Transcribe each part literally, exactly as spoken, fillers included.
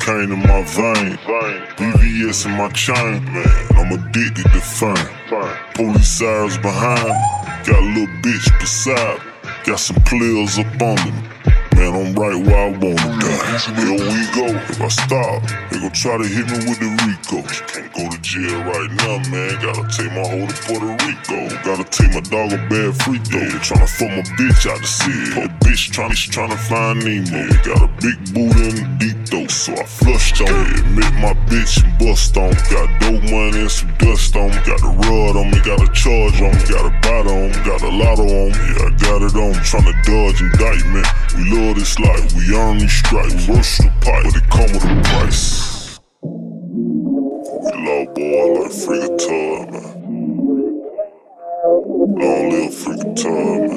cocaine in my vein, B V S in my chain, man, I'm addicted to fame. Police sirens behind, got a little bitch beside, got some players up on me. Man, I'm right where I wanna die. Here we go. If I stop, they gon' try to hit me with the Rico. Can't go to jail right now, man. Gotta take my hoe to Puerto Rico. Gotta take my dog a bad free throw. Yeah, tryna fuck my bitch out the city. Poor bitch tryna tryna find Nemo. Got a big booty and a deep throat, so I flushed on it. Met my bitch and bust on me. Got dope money and some dust on me. Got a rod on me, got a charge on me. Got a bottle on me, got a lotto on me. Yeah, I got it on me. Tryna dodge indictment. We love this life, we earn these stripes. We rush the pipe, but it come with a price. We love boy like Freakotar, man. Long live Freakotar, man.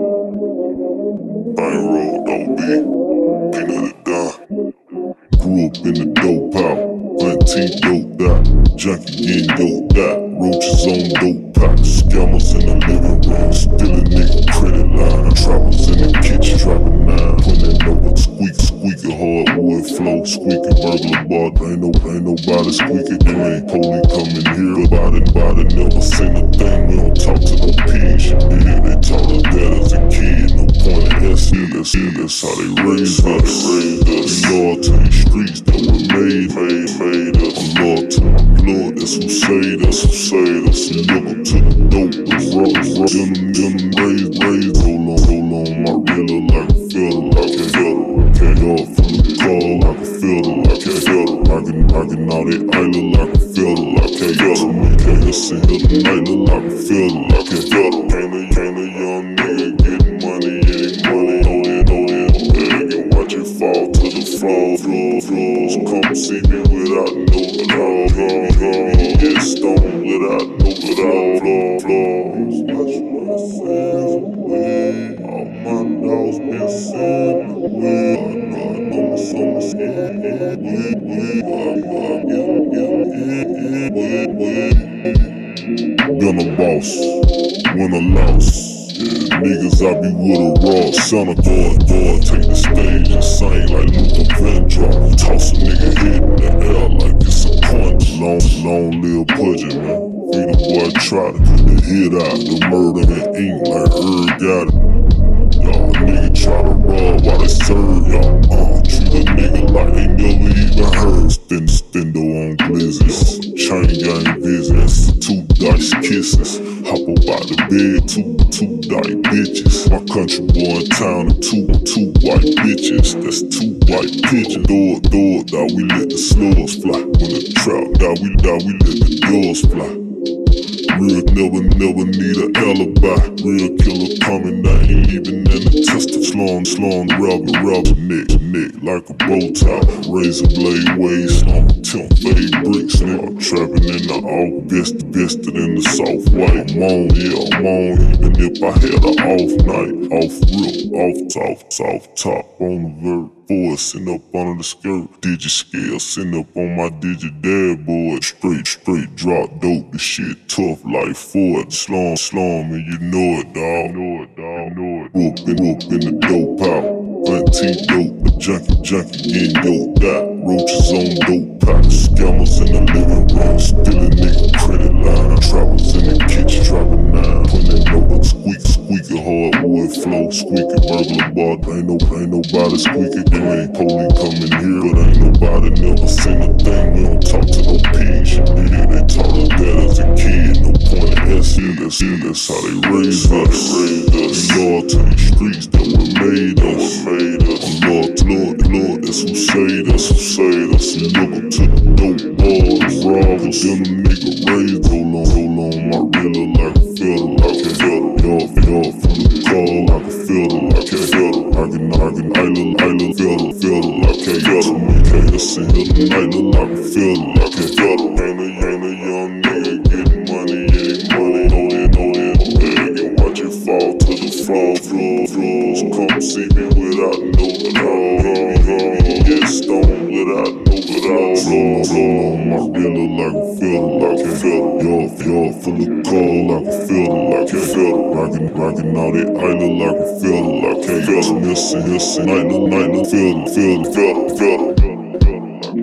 Bang roll, don't be. Peanut it down. Grew up in the dope out. Plenty dope out. Junkie getting doped out. Roaches on dope out. Scammers in the living room. Stealing nigga credit line. Trappers in the kitchen dropping nine. Putting over squeak, squeaking hardwood flow. Squeaking burglar bar. Ain't no, ain't nobody squeaking. There ain't police coming here. Body, body never seen a thing. We don't talk to no pigs. Yeah, they taught us that as a kid. No point in S E. That's, that's how they raised us. We loyal to these streets that were made, made, made us. I'm loyal to my blood. That's who saved us, who saved us. And look up to the dope. The rock, rock. Them, them raised, raised. Roll on, roll on. My reeler like a fiddle, like a fiddle. Can't go up from the call like a fiddle, like a fiddle. I can, I can all that island like a fiddle, like a fiddle. Can't listen to the night like a fiddle, like a fiddle. Can't a, can't a young nigga get money, ain't money. Know that, know that, bag and watch it fall to the floor, floor, floors. Come see me without no floor, floor, floor. Yes, stone without no floor, floor, floors. Watch myself away. All my dogs been sent away. I know, I know my son is scared. Been a boss, win a loss. Yeah, niggas, I be with a raw son of God, God. Take the stage and sing like Luther Vandross. Toss a nigga head in the air like it's a punch. Long, long live Pudgy, man. Freedom boy try to put the hit out. The murder and ink like Herb got it. Y'all nigga try to rob while they serve y'all. Uh, treat a nigga like they never even heard. Spin stendo on blizzards. Chain gang business. Two dice kisses. Hop up out the bed. Two, two dice bitches. My country boy in town and two, two white bitches. That's two white pigeons. Throw it, throw it, dawg, we let the slugs fly. When the trout die, we die, we let the doors fly. Real never, never need an alibi. Real killer coming, I ain't leaving in the test of slung, slung, rubber, rubber, neck, neck, like a bow tie. Razor blade waist, slung, temp, fade bricks, nigga. Trapping in the off, best, bested in the soft white. I'm on, yeah, I'm on, even if I had an off night. Off rip, off top, soft top, on the vert. Force, sitting up under the skirt. Digit scale, sitting up on my digit dashboard. Straight, straight, drop dope, this shit tough like Ford. Slum, slum, and you know it, dawg. Know it, dawg. Know it. Whoop in, whoop in the dope out. Plenty dope, the junkie, junkie getting doped out. Roaches on dope out. Scammers in the living room, stealing nigga credit line. Trappers in the kitchen, dropping nine. Putting over squeak, squeaking hardwood flow. Squeaking burglar bar, ain't no, ain't nobody squeaking. There ain't police coming here, but ain't nobody never seen a thing. We don't talk to no pigs. Yeah, they taught us that as a kid. No point in S E. That's, that's how they raised us. We loyal to these streets that were made us. I'm loyal to Lord, Lord. That's who saved us, who saved us. And look up to the dope boys, robbers. Then a nigga raised. Hold on, hold on, my reeler like a fiddle, like a fiddle. Y'all, y'all from the call like a fiddle, like a fiddle. I can, I can, island, island, fiddle, fiddle, like a fiddle. Can't listen to the night like a fiddle, like a fiddle. Ain't a, ain't a young nigga getting money, ain't money. Know that, know that, bag and watch it fall to the floor, floor, floors. Come see me without no floor. Yes, stone without no floor, floor, floor. My reeler like a fiddle, like a fiddle. Y'all, y'all full of call like a fiddle, like a fiddle. Rockin', rockin' all that island like a fiddle, like a fiddle. Missing, missing, night, night, fiddle, fiddle, fiddle, fiddle.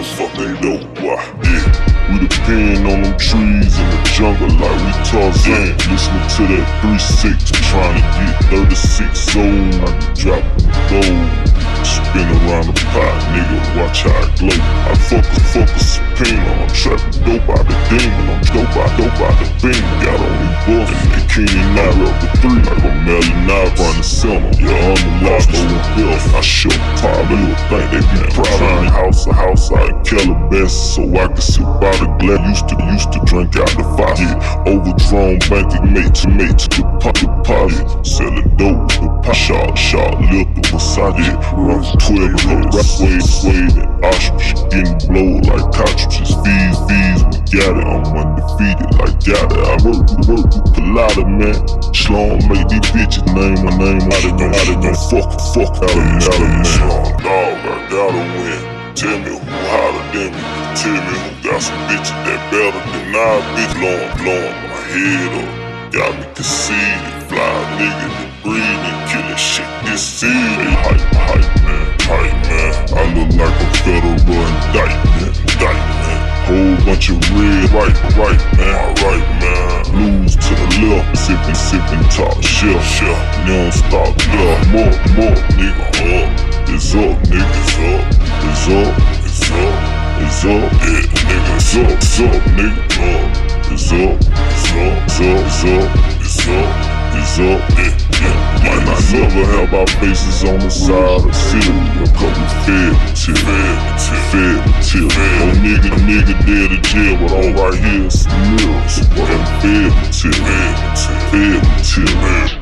motherfucking dope, why? Yeah. We depend on them trees in the jungle like we Tarzan. Listening to that three six, trying to get thirty-six old. I can drop gold, spin around the pot, nigga, watch how it glow. I fuck a fuck a subpoena, I'm trapping dope out the demon. I'm dope out, dope out the beam. Got on me buff, and they can't knock up the three. Like a Melly Knife on the center. Yeah, I'm the lost over health. I show pop, they would think they be proud of me. House to house out in Calabasas, so I can sit by the glass. Used to, used to drink out the faucet. Yeah, overdrawn banking mate to mate to the pot, deposit. Selling dope, the pot, shot, shot, liquor, Versace. Run for twelve, her rap, suede, suede, and ostrich. Getting blowed like cartridges. Fees, fees, we got it. I'm undefeated, like got it. I work, work with Collada, man. Slum, make these bitches name my name out of me, out of me. Fuck, fuck out of me, out of me. Slum, dog, I gotta win. Tell me who hotter than me. Tell me who got some bitches that better than I. Bitch, blowin', blowin' my head up. Got me conceited. Fly nigga to breathe and killin' shit this seed. They hype, hype, man, hype, man. I look like a federal indictment, indictment. Whole bunch of red, right, right, man, right, man. Blues to the left, sippin', sippin', top shelf, shelf. Neon stop, yeah, more, more, nigga, up. It's up, nigga, it's up, it's up, it's up, it's up, yeah, nigga, it's up, it's up, nigga, up. It's up, it's up, it's up, it's up, it's up, it's up, yeah, yeah. Might not never have our faces on the side of the city. A couple fed material, fed material. No nigga, nigga dead to jail, but all right here is some mirrors. But I'm fed material, fed material.